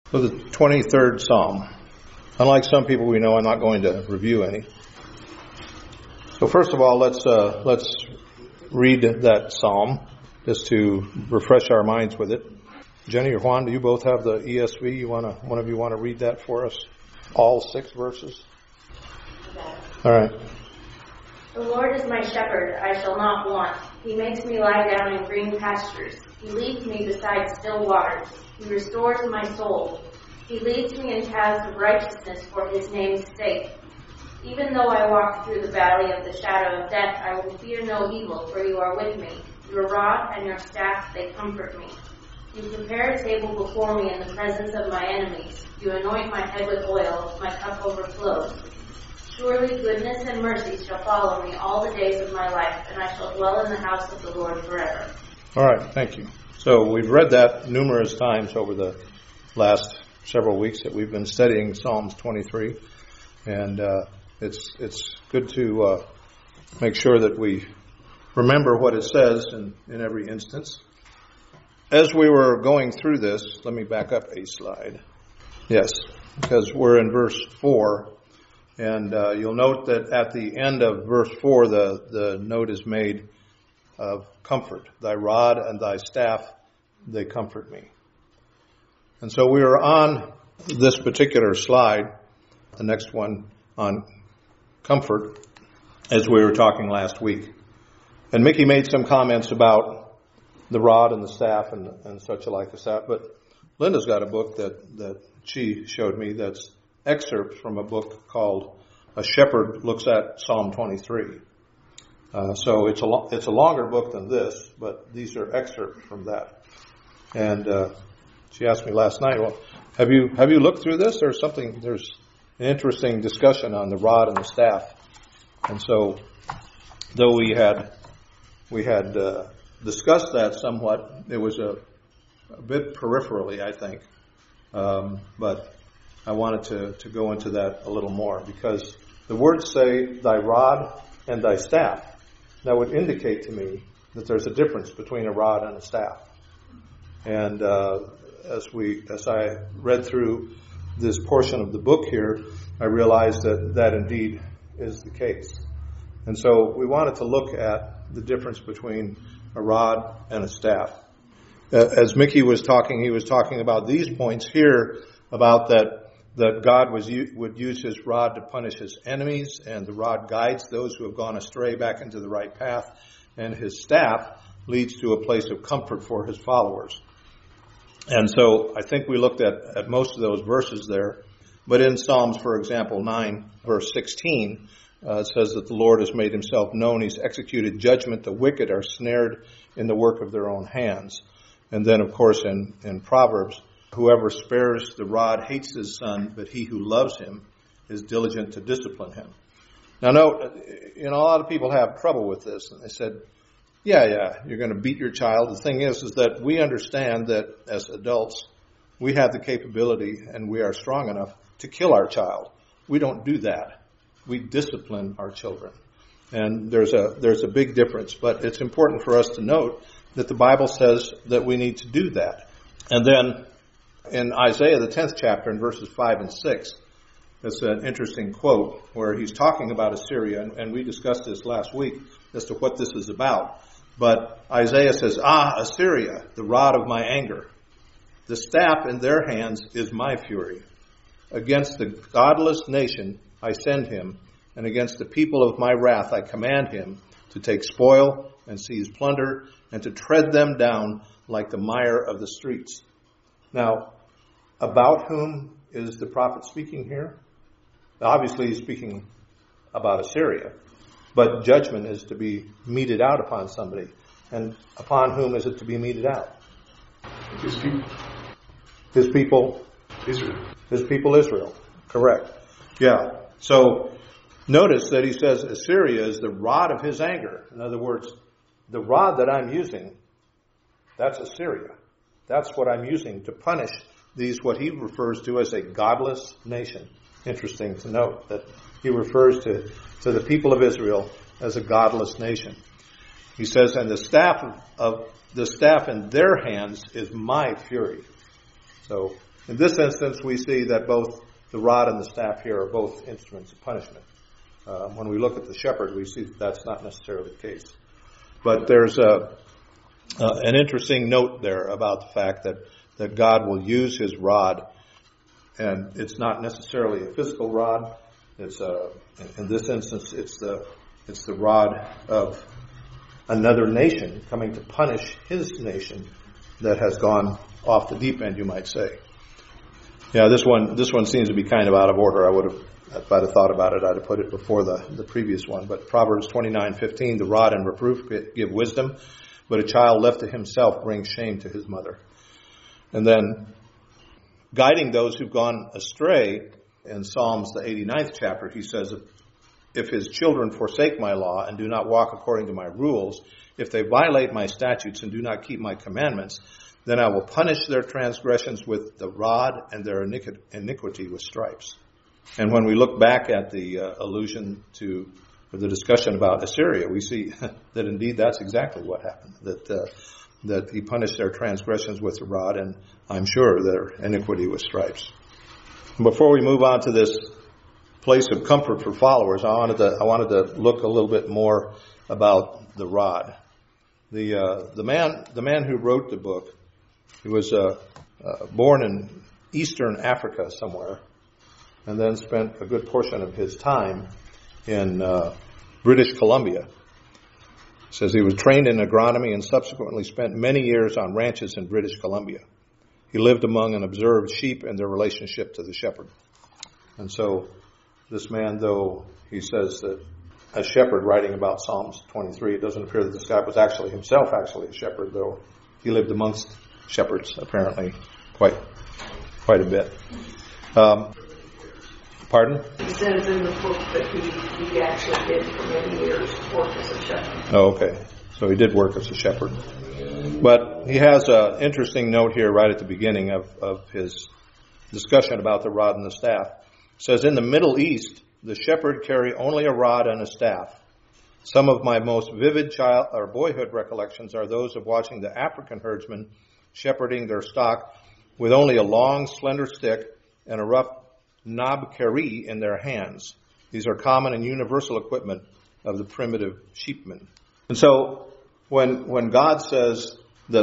So the 23rd Psalm. Unlike some people we know, I'm not going to review any. So first of all, let's read that Psalm just to refresh our minds with it. Jenny or Juan, do you both have the ESV? One of you want to read that for us? All 6 verses? All right. The Lord is my shepherd, I shall not want. He makes me lie down in green pastures. He leads me beside still waters. He restores my soul. He leads me in paths of righteousness for his name's sake. Even though I walk through the valley of the shadow of death, I will fear no evil, for you are with me. Your rod and your staff, they comfort me. You prepare a table before me in the presence of my enemies. You anoint my head with oil, my cup overflows. Surely goodness and mercy shall follow me all the days of my life, and I shall dwell in the house of the Lord forever. All right, thank you. So we've read that numerous times over the last several weeks that we've been studying Psalms 23, and it's good to make sure that we remember what it says in every instance. As we were going through this, let me back up a slide. Yes, because we're in verse 4, and you'll note that at the end of verse 4, the note is made of comfort. Thy rod and thy staff, they comfort me. And so we are on this particular slide, the next one on comfort, as we were talking last week. And Mickey made some comments about the rod and the staff and such like as that. But Linda's got a book that she showed me that's excerpts from a book called A Shepherd Looks at Psalm 23. So it's a longer book than this, but these are excerpts from that. And she asked me last night, well, have you looked through this? There's an interesting discussion on the rod and the staff. And so, though we had discussed that somewhat, it was a bit peripherally, I think. But I wanted to go into that a little more, because the words say, thy rod and thy staff. That would indicate to me that there's a difference between a rod and a staff. And as I read through this portion of the book here, I realized that indeed is the case. And so we wanted to look at the difference between a rod and a staff. As Mickey was talking, he was talking about these points here, about that God would use his rod to punish his enemies, and the rod guides those who have gone astray back into the right path, and his staff leads to a place of comfort for his followers. And so I think we looked at most of those verses there. But in Psalms, for example, 9, verse 16, it says that the Lord has made himself known. He's executed judgment. The wicked are snared in the work of their own hands. And then, of course, in Proverbs, whoever spares the rod hates his son, but he who loves him is diligent to discipline him. Now, note, a lot of people have trouble with this. And they said, yeah, you're going to beat your child. The thing is that we understand that as adults, we have the capability and we are strong enough to kill our child. We don't do that. We discipline our children. And there's a big difference. But it's important for us to note that the Bible says that we need to do that. And then in Isaiah, the 10th chapter, in verses 5 and 6, it's an interesting quote where he's talking about Assyria. And we discussed this last week as to what this is about. But Isaiah says, Assyria, the rod of my anger. The staff in their hands is my fury. Against the godless nation I send him, and against the people of my wrath I command him to take spoil and seize plunder, and to tread them down like the mire of the streets. Now, about whom is the prophet speaking here? Obviously, he's speaking about Assyria. But judgment is to be meted out upon somebody. And upon whom is it to be meted out? His people. His people? Israel. His people Israel. Correct. Yeah. So notice that he says Assyria is the rod of his anger. In other words, the rod that I'm using, that's Assyria. That's what I'm using to punish these, what he refers to as a godless nation. Interesting to note that he refers to the people of Israel as a godless nation. He says, and the staff in their hands is my fury. So in this instance, we see that both the rod and the staff here are both instruments of punishment. When we look at the shepherd, we see that that's not necessarily the case. But there's an interesting note there about the fact that God will use his rod, and it's not necessarily a physical rod. It's in this instance, it's the rod of another nation coming to punish his nation that has gone off the deep end, you might say. Yeah, this one seems to be kind of out of order. If I'd have thought about it, I'd have put it before the previous one. But Proverbs 29:15, the rod and reproof give wisdom, but a child left to himself brings shame to his mother. And then guiding those who've gone astray, in Psalms, the 89th chapter, he says, if his children forsake my law and do not walk according to my rules, if they violate my statutes and do not keep my commandments, then I will punish their transgressions with the rod and their iniquity with stripes. And when we look back at the allusion to the discussion about Assyria, we see that indeed that's exactly what happened, that he punished their transgressions with the rod, and I'm sure their iniquity with stripes. Before we move on to this place of comfort for followers, I wanted to look a little bit more about the rod. The man who wrote the book, he was born in Eastern Africa somewhere, and then spent a good portion of his time in British Columbia. It says he was trained in agronomy and subsequently spent many years on ranches in British Columbia. He lived among and observed sheep and their relationship to the shepherd. And so this man, though he says that a shepherd, writing about Psalms 23, it doesn't appear that this guy was actually himself a shepherd, though he lived amongst shepherds apparently quite a bit. Pardon? It says in the book that he actually did for many years work as a shepherd. Oh, okay. So he did work as a shepherd. But he has an interesting note here right at the beginning of his discussion about the rod and the staff. It says, in the Middle East, the shepherd carry only a rod and a staff. Some of my most vivid child or boyhood recollections are those of watching the African herdsmen shepherding their stock with only a long, slender stick and a rough knob kerrie in their hands. These are common and universal equipment of the primitive sheepmen. And so when God says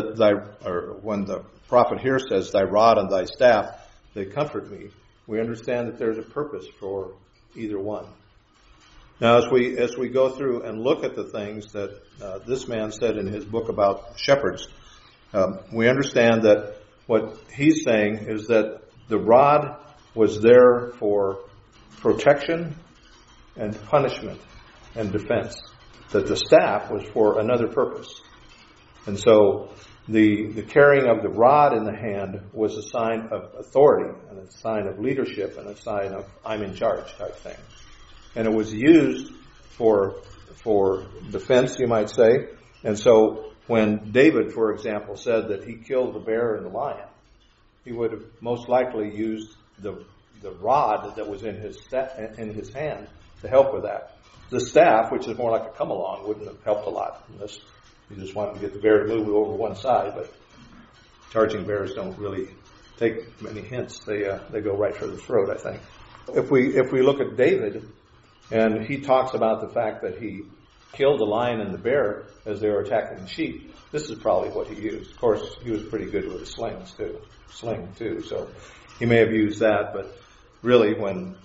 when the prophet here says, thy rod and thy staff, they comfort me, we understand that there's a purpose for either one. Now, as we go through and look at the things that this man said in his book about shepherds, we understand that what he's saying is that the rod was there for protection and punishment and defense, that the staff was for another purpose. And so the carrying of the rod in the hand was a sign of authority and a sign of leadership and a sign of I'm in charge type thing. And it was used for defense, you might say. And so when David, for example, said that he killed the bear and the lion, he would have most likely used the rod that was in his hand to help with that. The staff, which is more like a come along, wouldn't have helped a lot unless you just wanted to get the bear to move over one side. But charging bears don't really take many hints; they go right for the throat, I think. If we look at David, and he talks about the fact that he killed the lion and the bear as they were attacking the sheep, this is probably what he used. Of course, he was pretty good with a sling too. So he may have used that, but really, when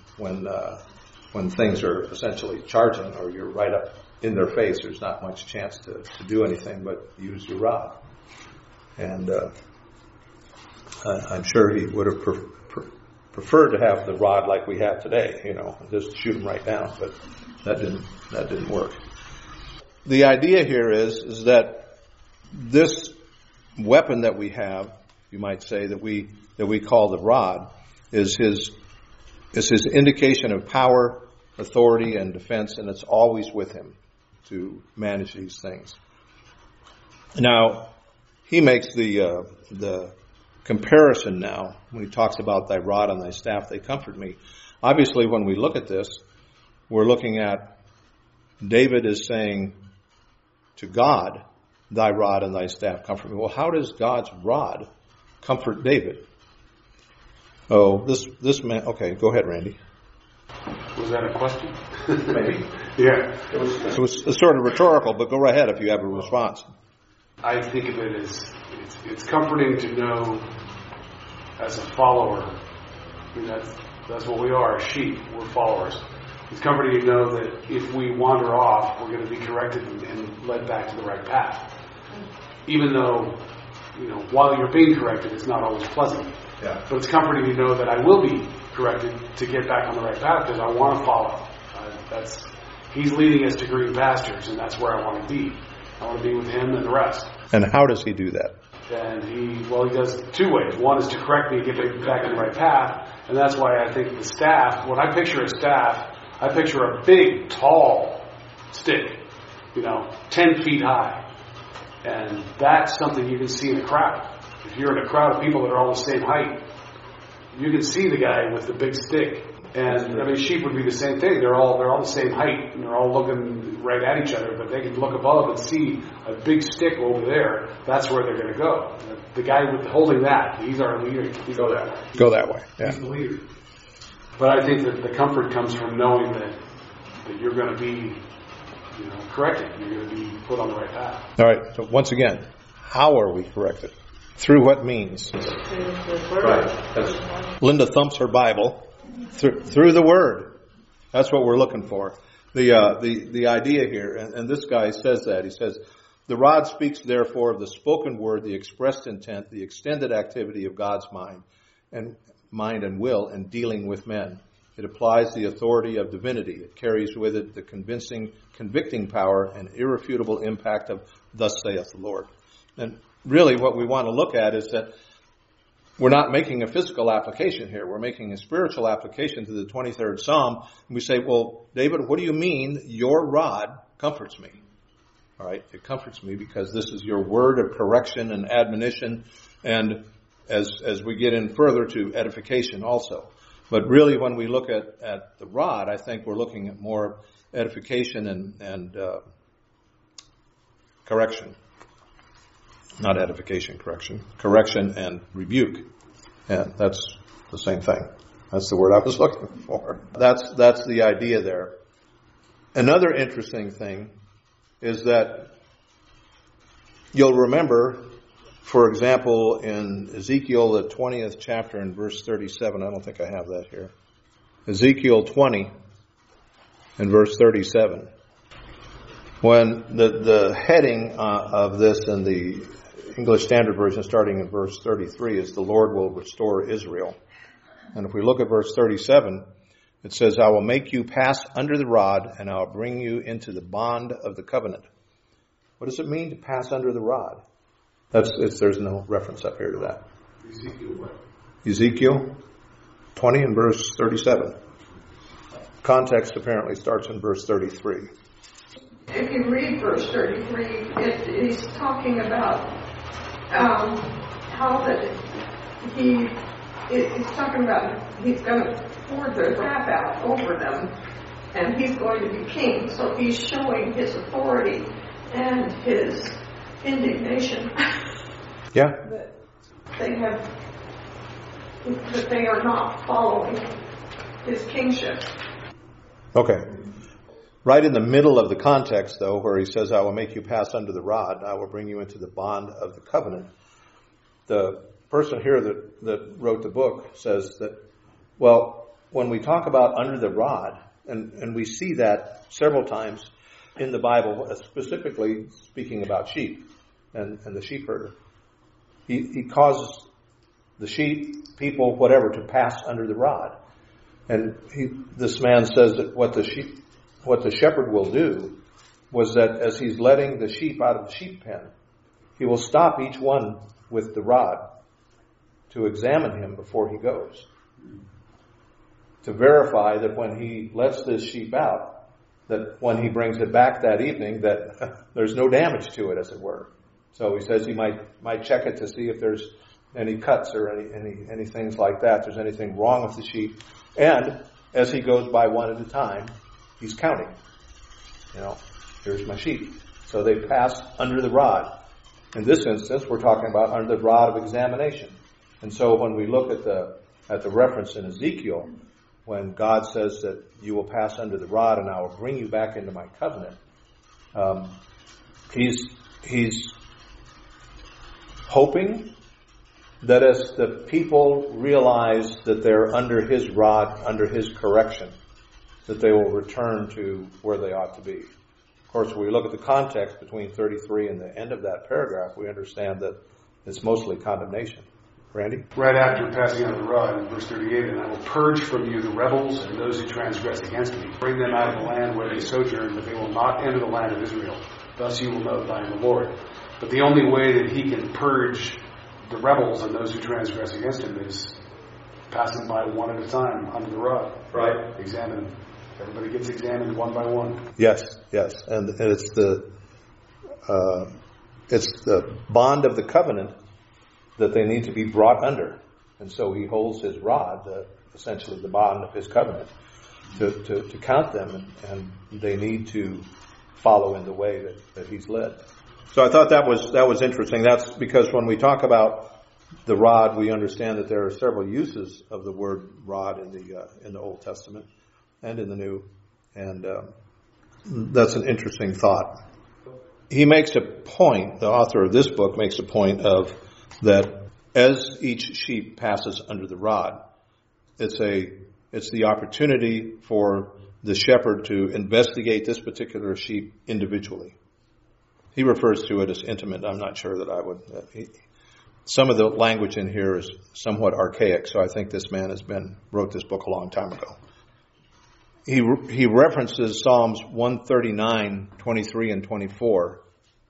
things are essentially charging or you're right up in their face, there's not much chance to do anything but use your rod. And I'm sure he would have preferred to have the rod like we have today, just shoot them right down. But that didn't work. The idea here is that this weapon that we have, you might say, that we call the rod, is his indication of power, authority, and defense, and it's always with him to manage these things. Now, he makes the comparison now when he talks about thy rod and thy staff, they comfort me. Obviously, when we look at this, we're looking at David is saying to God, thy rod and thy staff comfort me. Well, how does God's rod comfort David? Oh, this man. Okay, go ahead, Randy. Was that a question? Maybe. Yeah. It was sort of rhetorical, but go right ahead if you have a response. I think of it as it's comforting to know as a follower. I mean, that's what we are, sheep. We're followers. It's comforting to know that if we wander off, we're going to be corrected and led back to the right path. Even though, while you're being corrected, it's not always pleasant. Yeah. But it's comforting to know that I will be corrected to get back on the right path because I want to follow. He's leading us to green pastures, and that's where I want to be. I want to be with him and the rest. And how does he do that? And he does two ways. One is to correct me and get me back on the right path, and that's why I think the staff, when I picture a staff, I picture a big, tall stick, 10 feet high. And that's something you can see in a crowd. If you're in a crowd of people that are all the same height, you can see the guy with the big stick. And sheep would be the same thing. They're all the same height, and they're all looking right at each other. But they can look above and see a big stick over there. That's where they're going to go. The guy holding that, he's our leader. Go that way. Go that way. Yeah. He's the leader. But I think that the comfort comes from knowing that you're going to be, corrected. You're going to be put on the right path. All right. So once again, how are we corrected? Through what means? Right. Linda thumps her Bible through the Word. That's what we're looking for. The idea here, and this guy says that. He says, the rod speaks therefore of the spoken word, the expressed intent, the extended activity of God's mind and will in dealing with men. It applies the authority of divinity. It carries with it the convicting power and irrefutable impact of thus saith the Lord. And really what we want to look at is that we're not making a physical application here. We're making a spiritual application to the 23rd Psalm. And we say, well, David, what do you mean your rod comforts me? All right, it comforts me because this is your word of correction and admonition, and as we get in further to edification also. But really when we look at the rod, I think we're looking at more edification and correction. Not edification, correction. Correction and rebuke. And that's the same thing. That's the word I was looking for. That's the idea there. Another interesting thing is that you'll remember, for example, in Ezekiel, the 20th chapter and verse 37, I don't think I have that here. Ezekiel 20 and verse 37. When the heading of this in the English Standard Version, starting in verse 33, is the Lord will restore Israel. And if we look at verse 37, it says, I will make you pass under the rod, and I will bring you into the bond of the covenant. What does it mean to pass under the rod? There's no reference up here to that. Ezekiel what? Ezekiel 20 and verse 37. Context apparently starts in verse 33. If you read verse 33, he's talking about how that he's talking about he's going to pour the wrath out over them, and he's going to be king. So he's showing his authority and his indignation. Yeah. that they are not following his kingship. Okay. Right in the middle of the context, though, where he says, I will make you pass under the rod, I will bring you into the bond of the covenant. The person here that wrote the book says that, well, when we talk about under the rod, and we see that several times in the Bible, specifically speaking about sheep and the sheep herder, he causes the sheep, people, whatever, to pass under the rod. And this man says that what the shepherd will do was that as he's letting the sheep out of the sheep pen, he will stop each one with the rod to examine him before he goes, to verify that when he lets this sheep out, that when he brings it back that evening, that there's no damage to it, as it were. So he says he might check it to see if there's any cuts or any things like that, if there's anything wrong with the sheep. And as he goes by one at a time, he's counting. Here's my sheep. So they pass under the rod. In this instance, we're talking about under the rod of examination. And so when we look at the at the reference in Ezekiel when God says that you will pass under the rod and I will bring you back into my covenant. He's hoping that as the people realize that they're under his rod, under his correction, that they will return to where they ought to be. Of course, when we look at the context between 33 and the end of that paragraph, we understand that it's mostly condemnation. Randy? Right after passing on the rod, in verse 38, and I will purge from you the rebels and those who transgress against me. Bring them out of the land where they sojourn, but they will not enter the land of Israel. Thus you will know that I am the Lord. But the only way that he can purge the rebels and those who transgress against him is passing by one at a time under the rod. Right. Examine them. Everybody gets examined one by one. Yes. And it's the bond of the covenant that they need to be brought under. And so he holds his rod, essentially the bond of his covenant, to count them, and they need to follow in the way that he's led. So I thought that was interesting. That's because when we talk about the rod, we understand that there are several uses of the word rod in the Old Testament and in the New, and that's an interesting thought. He makes a point, the author of this book makes a point of that as each sheep passes under the rod, it's the opportunity for the shepherd to investigate this particular sheep individually. He refers to it as intimate. I'm not sure that I would. Some of the language in here is somewhat archaic, so I think this man wrote this book a long time ago. He references Psalms 139, 23 and 24.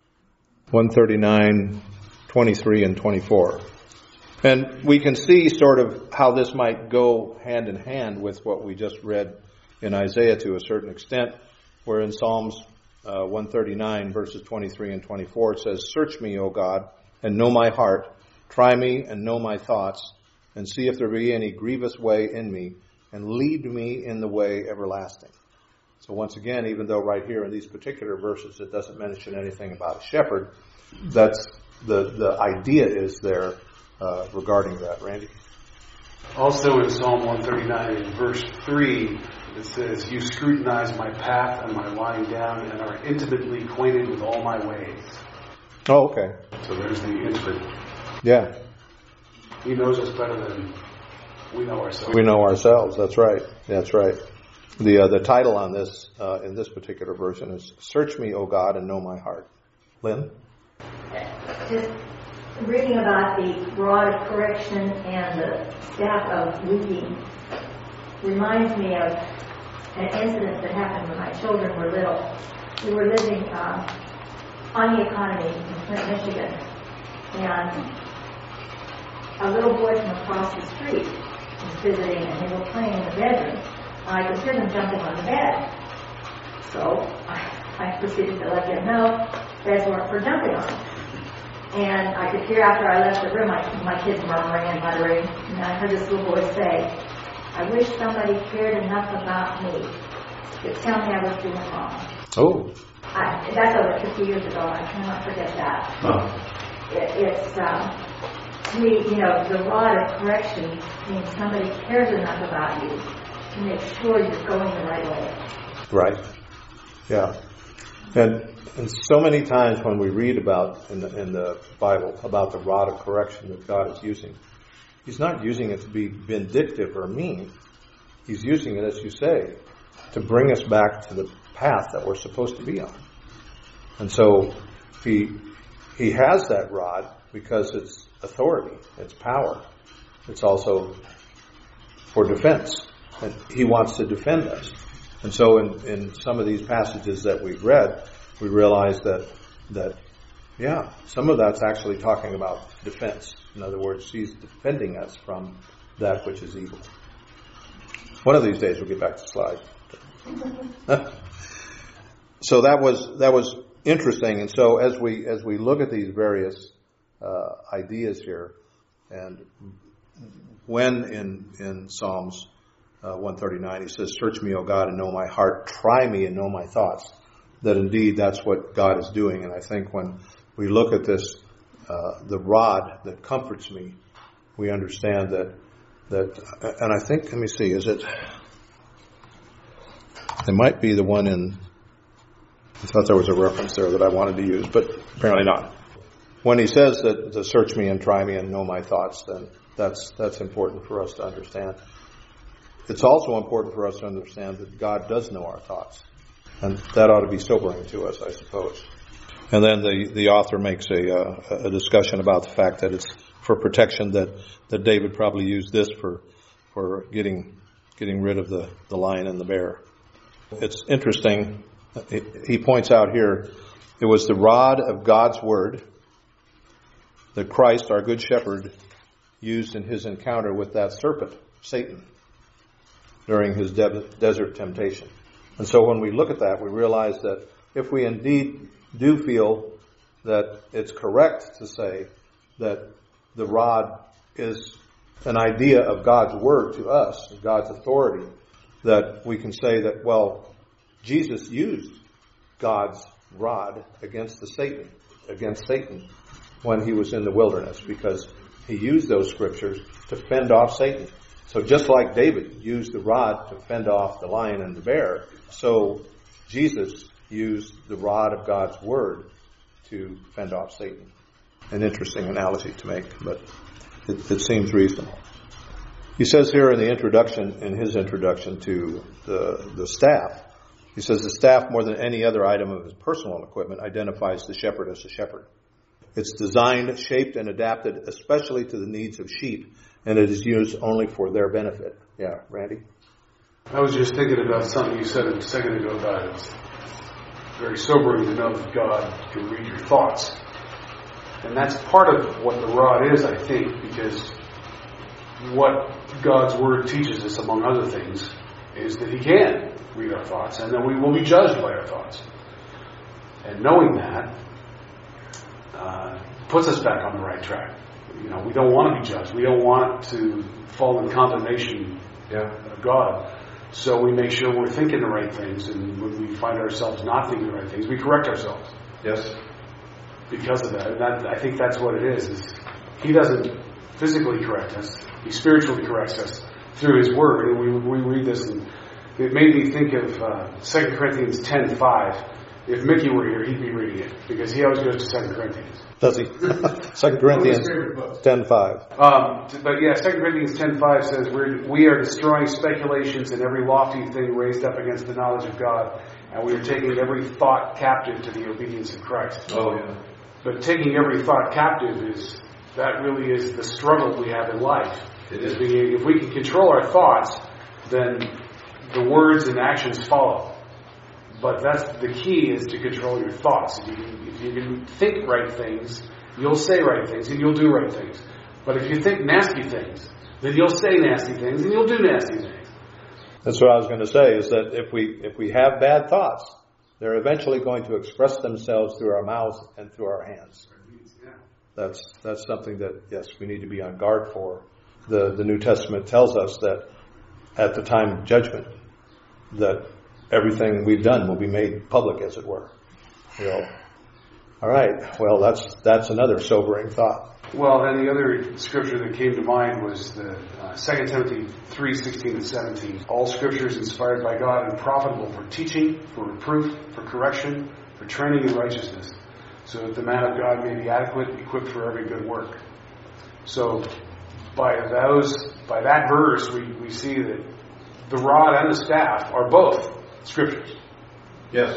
139, 23 and 24. And we can see sort of how this might go hand in hand with what we just read in Isaiah to a certain extent, where in Psalms 139, verses 23 and 24, it says, "Search me, O God, and know my heart. Try me and know my thoughts, and see if there be any grievous way in me, and lead me in the way everlasting." So once again, even though right here in these particular verses it doesn't mention anything about a shepherd, that's the idea is there regarding that. Randy? Also in Psalm 139, in verse 3, it says, "You scrutinize my path and my lying down, and are intimately acquainted with all my ways." Oh, okay. So there's the intimate. Yeah. He knows us better than we know ourselves. We know ourselves. That's right. The title on this in this particular version is "Search Me, O God, and Know My Heart." Lynn? Just reading about the rod of correction and the staff of weeping reminds me of an incident that happened when my children were little. We were living on the economy in Flint, Michigan, and a little boy from across the street was visiting, and they were playing in the bedroom. I could hear them jumping on the bed. So I proceeded to let them know beds weren't for jumping on. And I could hear after I left the room, my kids murmuring and muttering, and I heard this little boy say, "I wish somebody cared enough about me to tell me I was doing wrong." Oh. That's over 50 years ago. I cannot forget that. It's to me, the rod of correction means somebody cares enough about you to make sure you're going the right way. Right. Yeah. And so many times when we read about in the Bible about the rod of correction that God is using, He's not using it to be vindictive or mean. He's using it, as you say, to bring us back to the path that we're supposed to be on. And so He has that rod because it's authority, it's power. It's also for defense. And He wants to defend us. And so in some of these passages that we've read, we realize that some of that's actually talking about defense. In other words, He's defending us from that which is evil. One of these days we'll get back to the slide. So that was interesting. And so as we look at these various ideas here, and when in Psalms 139 he says, "Search me, O God, and know my heart. Try me and know my thoughts," that indeed that's what God is doing. And I think when we look at this, the rod that comforts me, we understand and I think, let me see, is it might be the one in, I thought there was a reference there that I wanted to use, but apparently not. When he says that to search me and try me and know my thoughts, then that's important for us to understand. It's also important for us to understand that God does know our thoughts. And that ought to be sobering to us, I suppose. And then the author makes a discussion about the fact that it's for protection that David probably used this for getting rid of the lion and the bear. It's interesting. He points out here, it was the rod of God's word that Christ, our good shepherd, used in his encounter with that serpent, Satan, during his desert temptation. And so when we look at that, we realize that if we indeed do feel that it's correct to say that the rod is an idea of God's word to us, God's authority, that we can say that, well, Jesus used God's rod against Satan when he was in the wilderness, because he used those scriptures to fend off Satan. So just like David used the rod to fend off the lion and the bear, so Jesus used the rod of God's word to fend off Satan. An interesting analogy to make, but it seems reasonable. He says here in his introduction to the staff, he says the staff, more than any other item of his personal equipment, identifies the shepherd as a shepherd. It's designed, shaped, and adapted especially to the needs of sheep, and it is used only for their benefit. Yeah, Randy? I was just thinking about something you said a second ago about it's very sobering to know that God can read your thoughts. And that's part of what the rod is, I think, because what God's word teaches us, among other things, is that he can read our thoughts, and that we will be judged by our thoughts. And knowing that puts us back on the right track. You know, we don't want to be judged. We don't want to fall in condemnation of God. So we make sure we're thinking the right things, and when we find ourselves not thinking the right things, we correct ourselves. Yes. Because of that. And I think that's what it is he doesn't physically correct us. He spiritually corrects us through his word. And we read this, and it made me think of 2 Corinthians 10:5. If Mickey were here, he'd be reading it, because he always goes to 2 Corinthians. Does he? 2 Corinthians 10:5. But yeah, 2 Corinthians 10:5 says, we are destroying speculations and every lofty thing raised up against the knowledge of God, and we are taking every thought captive to the obedience of Christ. Oh, yeah. But taking every thought captive that really is the struggle we have in life. It is. If we can control our thoughts, then the words and actions follow. But that's the key, is to control your thoughts. If you can think right things, you'll say right things, and you'll do right things. But if you think nasty things, then you'll say nasty things, and you'll do nasty things. That's what I was going to say, is that if we have bad thoughts, they're eventually going to express themselves through our mouths and through our hands. That's something that, yes, we need to be on guard for. The New Testament tells us that at the time of judgment, that everything we've done will be made public, as it were. All right. Well, that's another sobering thought. Well, and the other scripture that came to mind was the 2 Timothy 3:16 and 17. All scripture is inspired by God and profitable for teaching, for reproof, for correction, for training in righteousness, so that the man of God may be adequate, equipped for every good work. So, by that verse, we see that the rod and the staff are both scriptures. Yes.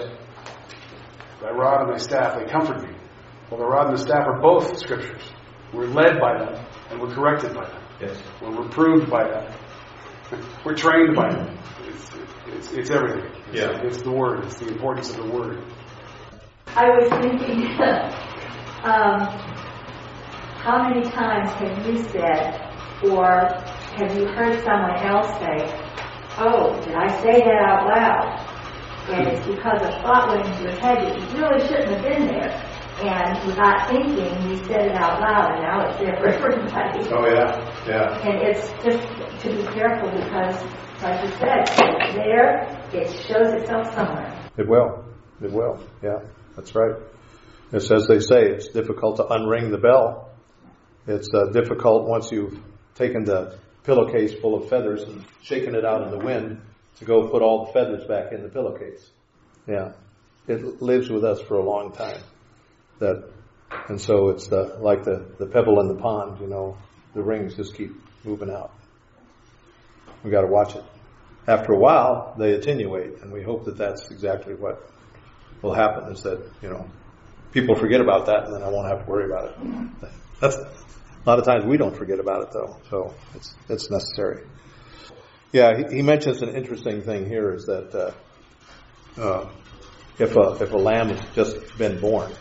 Thy rod and thy staff, they comfort me. Well, the rod and the staff are both scriptures. We're led by them, and we're corrected by them. Yes. We're reproved by them. We're trained by them. It's everything. It's the word. It's the importance of the word. I was thinking, how many times have you said, or have you heard someone else say, oh, did I say that out loud? And it's because a thought went into your head that you really shouldn't have been there. And without thinking, you said it out loud, and now it's there for everybody. Oh, yeah. And it's just to be careful, because, like you said, it's there, it shows itself somewhere. It will. Yeah, that's right. It's as they say, it's difficult to unring the bell. It's difficult once you've taken the pillowcase full of feathers and shaking it out in the wind to go put all the feathers back in the pillowcase. Yeah, it lives with us for a long time. And so it's like the pebble in the pond. The rings just keep moving out. We got to watch it. After a while, they attenuate, and we hope that that's exactly what will happen. Is that people forget about that, and then I won't have to worry about it. That's a lot of times we don't forget about it though, so it's necessary. Yeah, he mentions an interesting thing here is that if a lamb has just been born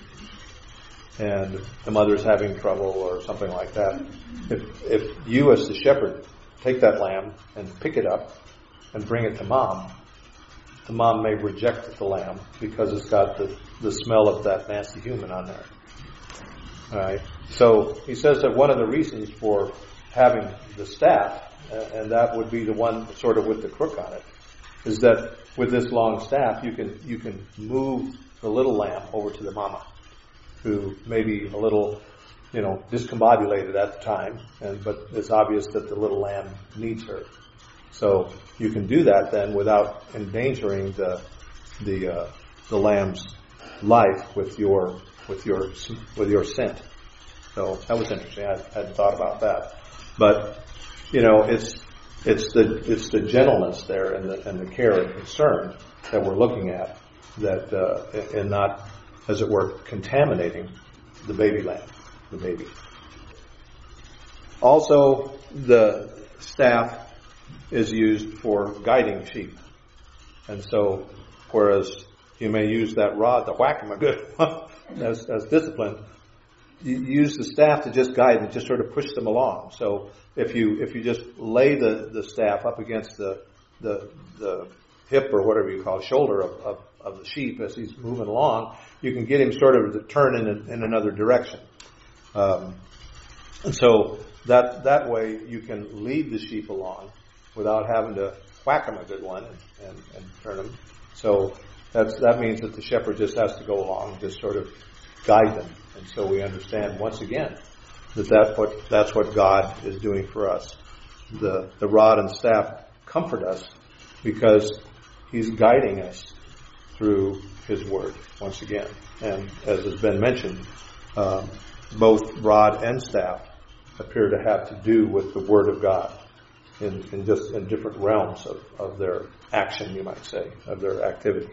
and the mother's having trouble or something like that, if you as the shepherd take that lamb and pick it up and bring it to mom, the mom may reject the lamb because it's got the smell of that nasty human on there. All right. So he says that one of the reasons for having the staff, and that would be the one sort of with the crook on it, is that with this long staff you can move the little lamb over to the mama, who may be a little discombobulated at the time, but it's obvious that the little lamb needs her. So you can do that then without endangering the lamb's life with your scent. So that was interesting. I hadn't thought about that, but it's the gentleness there and the care and concern that we're looking at, that and not, as it were, contaminating the baby lamb, the baby. Also, the staff is used for guiding sheep. And so, whereas you may use that rod to whack them a good as discipline, you use the staff to just guide and just sort of push them along. So if you just lay the staff up against the hip or whatever you call it, shoulder of the sheep as he's moving along, you can get him sort of to turn in another direction. And so that way you can lead the sheep along without having to whack them a good one and turn them. So that means that the shepherd just has to go along and just sort of guide them. And so we understand once again that's what God is doing for us. The rod and staff comfort us because He's guiding us through His Word once again. And as has been mentioned, both rod and staff appear to have to do with the Word of God in different realms of their action, you might say, of their activity.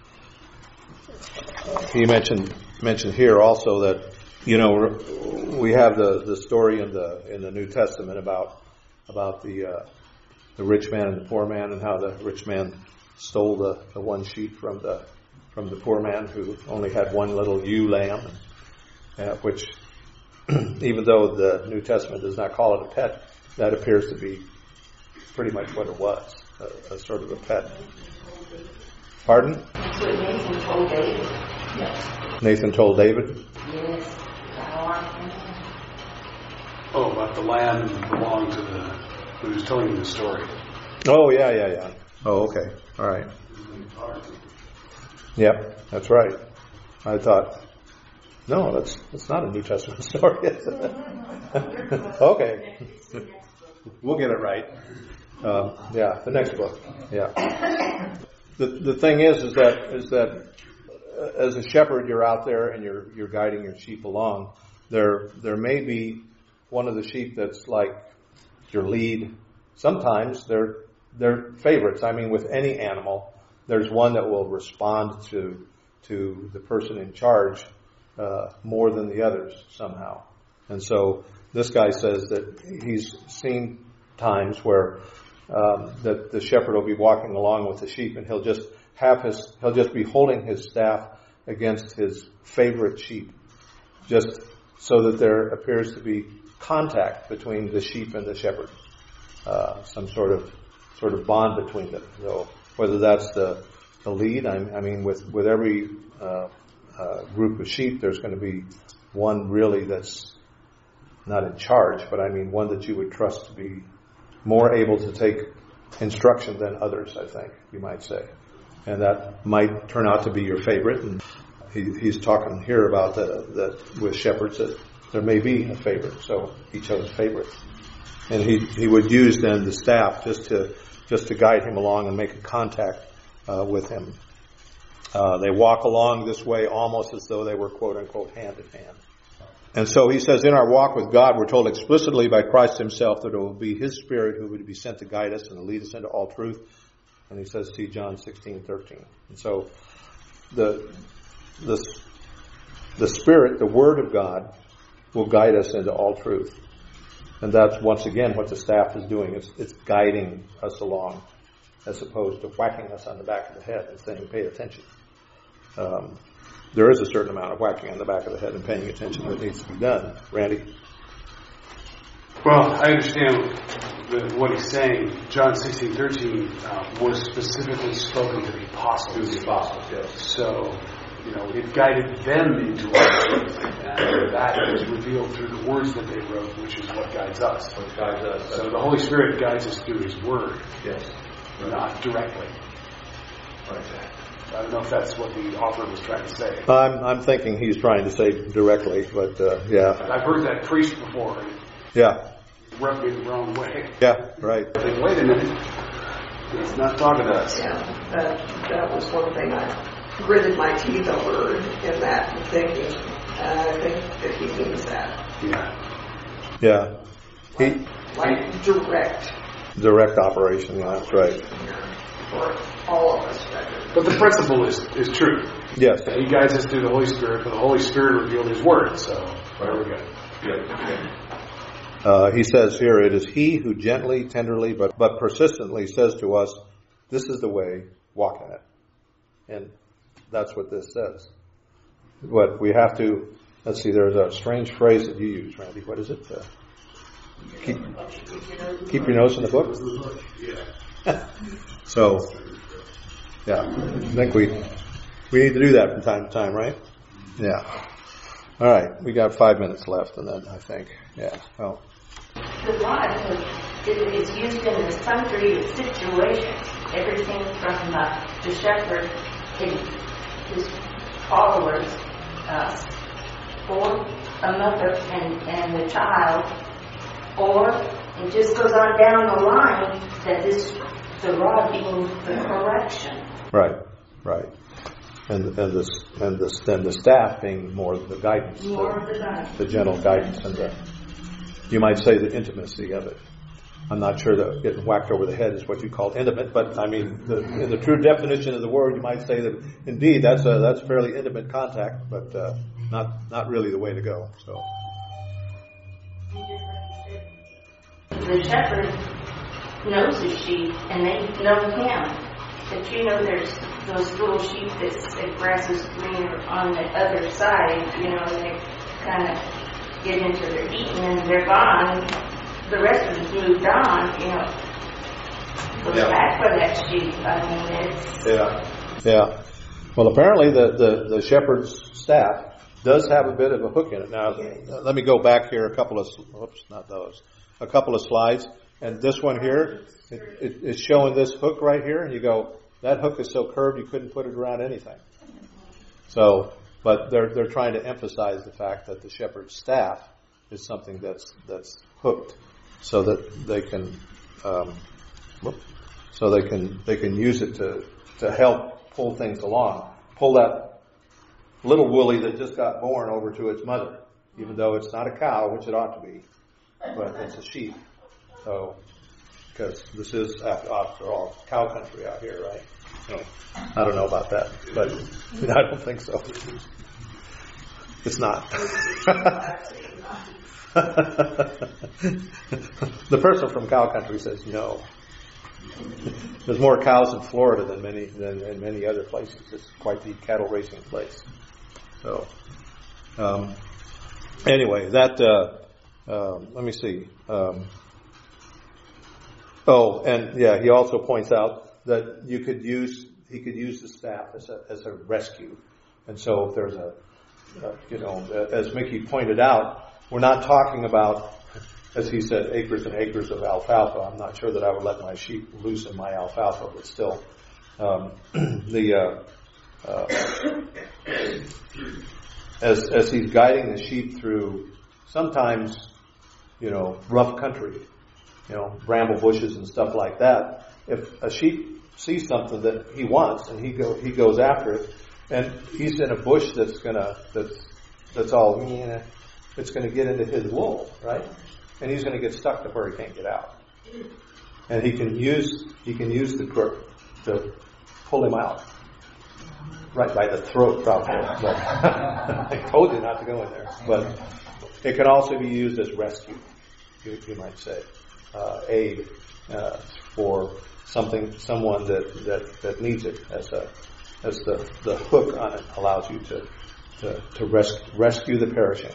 He mentioned here also that we have the story in the New Testament about the rich man and the poor man, and how the rich man stole the one sheep from the poor man who only had one little ewe lamb, which even though the New Testament does not call it a pet, that appears to be pretty much what it was, a sort of a pet. Pardon? That's what Nathan told David. Yes. Nathan told David? Yes. Oh, about the lamb belonged to who was telling you the story. Oh, yeah. Oh, okay. All right. Yep, that's right. I thought, no, that's not a New Testament story, is it? Okay. We'll get it right. The next book. Yeah. The thing is that as a shepherd, you're out there and you're guiding your sheep along. There may be one of the sheep that's like your lead. Sometimes they're favorites. I mean, with any animal, there's one that will respond to the person in charge more than the others somehow. And so this guy says that he's seen times where that the shepherd will be walking along with the sheep, and he'll just be holding his staff against his favorite sheep, just so that there appears to be contact between the sheep and the shepherd, some sort of bond between them. So whether that's the lead, I mean, with every group of sheep, there's going to be one really that's not in charge, but I mean one that you would trust to be more able to take instruction than others, I think, you might say. And that might turn out to be your favorite. And he's talking here about that with shepherds, that there may be a favorite. So he chose favorite. And he would use then the staff just to guide him along and make a contact with him. They walk along this way almost as though they were, quote unquote, hand in hand. And so he says, in our walk with God, we're told explicitly by Christ himself that it will be his Spirit who would be sent to guide us and to lead us into all truth. And he says, see John 16:13. And so the Spirit, the Word of God, will guide us into all truth. And that's, once again, what the staff is doing. It's guiding us along, as opposed to whacking us on the back of the head and saying, pay attention. There is a certain amount of whacking on the back of the head and paying attention that needs to be done. Randy? Well, I understand what he's saying. John 16:13 was specifically spoken to the apostles. To the apostles, yes. So, it guided them into all truth. And that is revealed through the words that they wrote, which is what guides us. What guides us. So the Holy Spirit guides us through his word. Yes. Not directly. Right. I don't know if that's what the author was trying to say. I'm thinking he's trying to say directly, but yeah. I've heard that preached before. And Yeah. it rubbed me the wrong way. Yeah, right. I think, wait a minute. He's not talking to us. Yeah, that was one thing I gritted my teeth over in that and thinking, I think that he means that. Yeah. Yeah. Like Direct operation, yeah, that's right. for all of us. But the principle is true. Yes. He guides us through the Holy Spirit, but the Holy Spirit revealed his word. So, there we go. He says here, it is he who gently, tenderly, but persistently says to us, this is the way, walk in it. And that's what this says. But we have to, let's see, there's a strange phrase that you use, Randy. What is it? Keep your nose in the book? Yeah. So, yeah, I think we need to do that from time to time, right? Yeah. All right, we got 5 minutes left, and then I think, yeah. Well, The rod is used in the sundry situations. Everything from the shepherd, his followers, or a mother and the child, or it just goes on down the line that the rod being the correction. right. And the staff being more the guidance, the gentle guidance, and you might say the intimacy of it. I'm not sure that getting whacked over the head is what you call intimate, but I mean, in the true definition of the word, you might say that indeed that's fairly intimate contact, but not really the way to go. So The shepherd knows his sheep, and they know him. But there's those little sheep that grass is greener on the other side, and they kind of get into their eating and they're gone. The rest of us moved on, Goes back for that sheep. I mean, it's... Yeah. Well, apparently the shepherd's staff does have a bit of a hook in it. Now, let me go back here a couple of slides. And this one here, it's showing this hook right here, and you go, that hook is so curved you couldn't put it around anything. So, but they're trying to emphasize the fact that the shepherd's staff is something that's hooked, so that they can use it to help pull things along, pull that little woolly that just got born over to its mother, even though it's not a cow, which it ought to be, but it's a sheep. So, because this is, after all, cow country out here, right? So, I don't know about that, but I don't think so. It's not. The person from cow country says no. There's more cows in Florida than in many other places. It's quite the cattle racing place. So, anyway, that. Let me see. He also points out that he could use the staff as a rescue. And so if there's as Mickey pointed out, we're not talking about, as he said, acres and acres of alfalfa. I'm not sure that I would let my sheep loose in my alfalfa, but still, as he's guiding the sheep through sometimes, rough country, bramble bushes and stuff like that. If a sheep sees something that he wants and he goes after it, and he's in a bush that's all, it's going to get into his wool, right? And he's going to get stuck to where he can't get out. And he can use the crook to pull him out, right by the throat, probably. But I told you not to go in there. But it can also be used as rescue, you might say, aid for someone that needs it, as the hook on it allows you to rescue the perishing.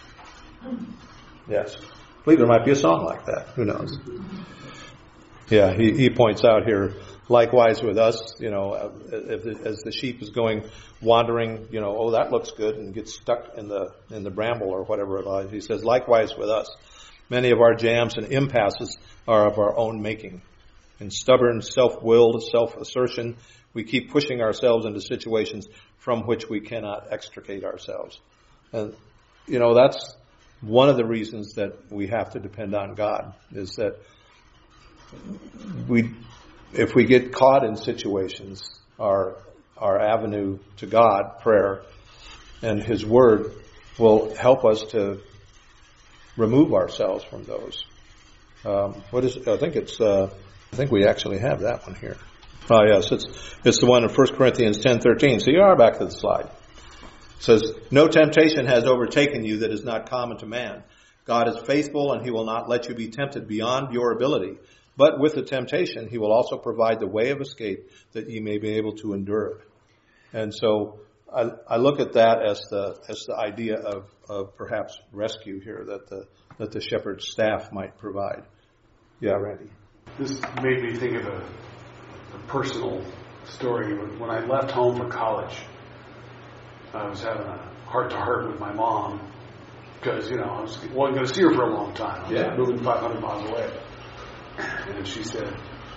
Yes, I believe there might be a song like that. Who knows? Yeah, he points out here. Likewise with us, as the sheep is going wandering, that looks good, and gets stuck in the bramble or whatever it is. He says, likewise with us, many of our jams and impasses are of our own making. In stubborn, self-willed self-assertion, we keep pushing ourselves into situations from which we cannot extricate ourselves. And, that's one of the reasons that we have to depend on God, is that if we get caught in situations, our avenue to God, prayer, and His Word will help us to remove ourselves from those. I think we actually have that one here. Oh yes, it's the one in 1 Corinthians 10:13. So you are back to the slide. It says, "No temptation has overtaken you that is not common to man. God is faithful, and He will not let you be tempted beyond your ability. But with the temptation, He will also provide the way of escape that you may be able to endure it." And so I look at that as the idea of perhaps rescue here that the shepherd's staff might provide. Yeah, Randy. This made me think of a personal story. When I left home for college, I was having a heart-to-heart with my mom because, I wasn't going to see her for a long time. I was moving 500 miles away. And she said,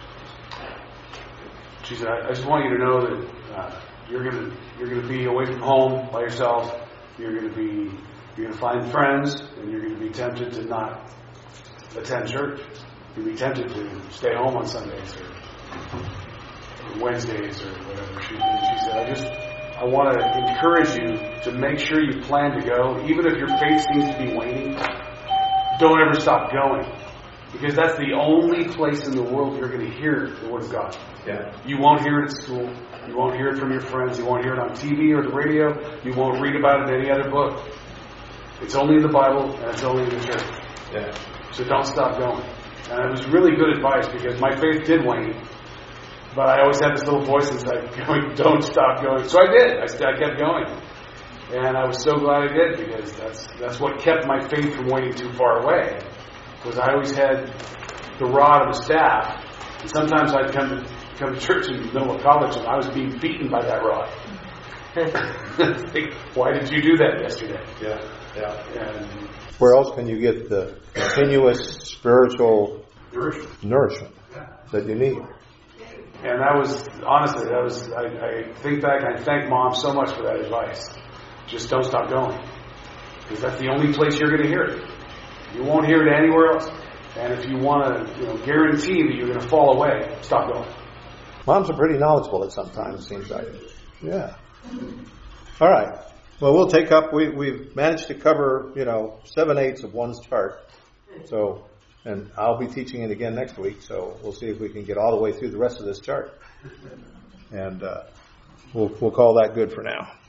I just want you to know that you're going to be away from home by yourself. You're going to find friends, and you're going to be tempted to not attend church. You'll be tempted to stay home on Sundays or Wednesdays or whatever. She said, I want to encourage you to make sure you plan to go, even if your faith seems to be waning. Don't ever stop going, because that's the only place in the world you're going to hear the Word of God. Yeah. You won't hear it at school. You won't hear it from your friends. You won't hear it on TV or the radio. You won't read about it in any other book. It's only in the Bible, and it's only in the church. Yeah. So don't stop going. And it was really good advice, because my faith did wane. But I always had this little voice inside going, don't stop going. So I did. I kept going. And I was so glad I did, because that's what kept my faith from waning too far away. Because I always had the rod of the staff. And sometimes I'd come to church in the middle of college, and I was being beaten by that rod. Why did you do that yesterday? Yeah. And where else can you get the continuous spiritual nourishment that you need? And honestly, I think back and I thank Mom so much for that advice. Just don't stop going. Because that's the only place you're going to hear it. You won't hear it anywhere else. And if you want to guarantee that you're going to fall away, stop going. Moms are pretty knowledgeable at sometimes, it seems like. Yeah. All right. Well, we'll take up, we've managed to cover, 7/8 of one's chart. So, and I'll be teaching it again next week, so we'll see if we can get all the way through the rest of this chart. And we'll call that good for now.